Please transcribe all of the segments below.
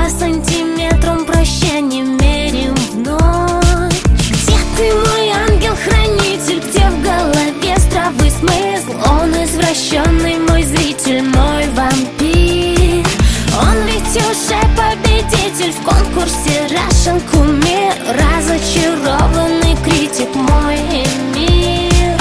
По сантиметрам прощания мерим вновь. Где ты, мой ангел-хранитель? Где в голове здравый смысл? Он извращенный мой зритель, мой вампир. Он ведь уже победитель в конкурсе Russian кумир. Разочарованный критик, мой мир.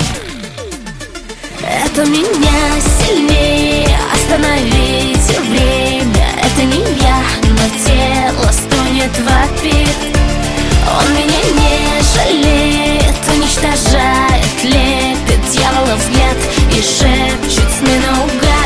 Это меня сильнее остановить время. Это не я, но тело стонет, вопит. Он меня не жалеет, уничтожает, лепит дьявола взгляд и шепчет сны наугад.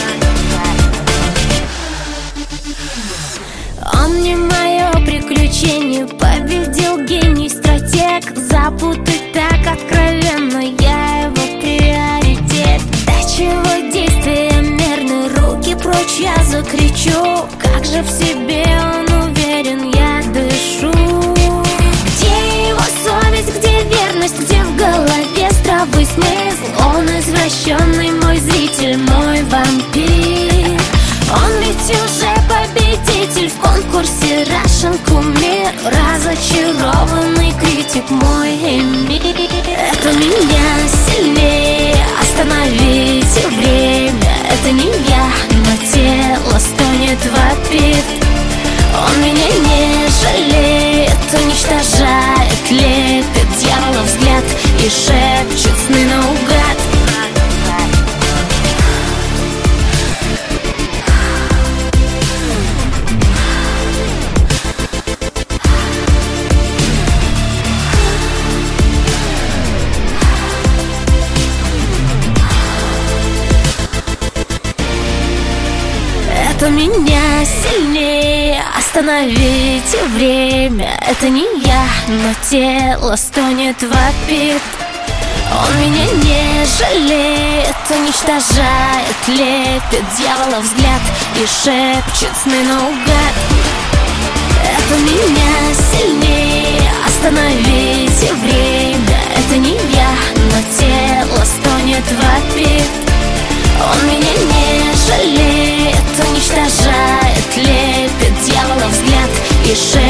Он не мое приключение, победил гений, стратег. Запутать так откровенно, я его приоритет. До чего действия мерны, руки прочь, я закричу. Как же в себе он уверен, я дышу. Где его совесть, где верность, где в голове здравый смысл? Он извращенный мой зритель, мой вампир. Он ведь уже победитель в конкурсе Russian кумир. Разочарованный критик, мой мир. Это меня сильнее остановить время. Это не я, но тело стонет, вопит. Он меня не жалеет, уничтожает, лепит дьявола взгляд и шепчет сны наугад. Это меня сильнее остановить время. Это не я, но тело стонет, вопит. Он меня не жалеет, уничтожает, лепит дьявола взгляд и шепчет сны наугад. Это меня сильнее остановить время. Это не я, но тело стонет, вопит. Он меня не жалеет, уничтожает, лепит дьявола взгляд и шепчет